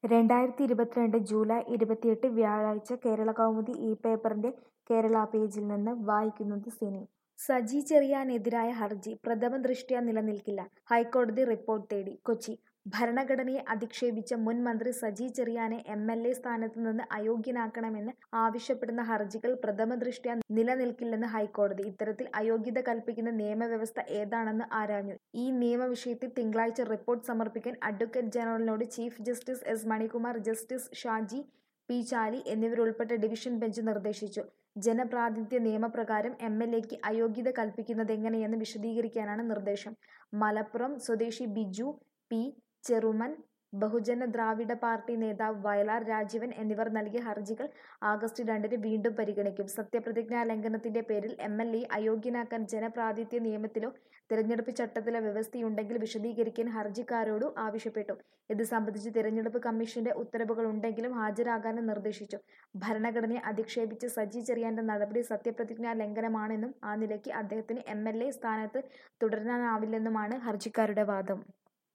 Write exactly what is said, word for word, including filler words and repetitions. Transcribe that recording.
രണ്ടായിരത്തി ഇരുപത്തിരണ്ട് ജൂലൈ ഇരുപത്തിയെട്ട് വ്യാഴാഴ്ച കേരളകൗമുദി ഈ പേപ്പറിന്റെ കേരള പേജിൽ നിന്ന് വായിക്കുന്നത് സിനി. സജി ചെറിയാനെതിരായ ഹർജി പ്രഥമദൃഷ്ട്യാ നിലനിൽക്കില്ല. ഹൈക്കോടതി റിപ്പോർട്ട് തേടി. കൊച്ചി ഭരണഘടനയെ അധിക്ഷേപിച്ച മുൻ മന്ത്രി സജി ചെറിയാനെ എം എൽ എ സ്ഥാനത്ത് നിന്ന് അയോഗ്യനാക്കണമെന്ന് ആവശ്യപ്പെടുന്ന ഹർജികൾ പ്രഥമദൃഷ്ട്യാ നിലനിൽക്കില്ലെന്ന് ഹൈക്കോടതി. ഇത്തരത്തിൽ അയോഗ്യത കൽപ്പിക്കുന്ന നിയമവ്യവസ്ഥ ഏതാണെന്ന് ആരാഞ്ഞു. ഈ നിയമവിഷയത്തിൽ തിങ്കളാഴ്ച റിപ്പോർട്ട് സമർപ്പിക്കാൻ അഡ്വക്കേറ്റ് ജനറലിനോട് chief justice S Manikumar, justice Shaji P Chaly എന്നിവരുൾപ്പെട്ട ഡിവിഷൻ ബെഞ്ച് നിർദ്ദേശിച്ചു. ജനപ്രാതിനിധ്യ നിയമപ്രകാരം എം എൽ എക്ക് അയോഗ്യത കൽപ്പിക്കുന്നതെങ്ങനെയെന്ന് വിശദീകരിക്കാനാണ് നിർദ്ദേശം. മലപ്പുറം സ്വദേശി ബിജു പി ചെറുമൻ, ബഹുജന ദ്രാവിഡ പാർട്ടി നേതാവ് വയലാർ രാജീവൻ എന്നിവർ നൽകിയ ഹർജികൾ ആഗസ്റ്റ് രണ്ടിന് വീണ്ടും പരിഗണിക്കും. സത്യപ്രതിജ്ഞാ ലംഘനത്തിന്റെ പേരിൽ എം എൽ എയെ അയോഗ്യനാക്കാൻ ജനപ്രാതിനിധ്യ നിയമത്തിലോ തിരഞ്ഞെടുപ്പ് ചട്ടത്തിലോ വ്യവസ്ഥയുണ്ടെങ്കിൽ വിശദീകരിക്കാൻ ഹർജിക്കാരോടു ആവശ്യപ്പെട്ടു. ഇത് സംബന്ധിച്ച് തിരഞ്ഞെടുപ്പ് കമ്മീഷന്റെ ഉത്തരവുകളുണ്ടെങ്കിലും ഹാജരാകാനും നിർദ്ദേശിച്ചു. ഭരണഘടനയെ അധിക്ഷേപിച്ച സജി ചെറിയാന്റെ നടപടി സത്യപ്രതിജ്ഞാ ലംഘനമാണെന്നും ആ നിലയ്ക്ക് അദ്ദേഹത്തിന് എം എൽ എ സ്ഥാനത്ത് തുടരാനാവില്ലെന്നുമാണ് ഹർജിക്കാരുടെ വാദം.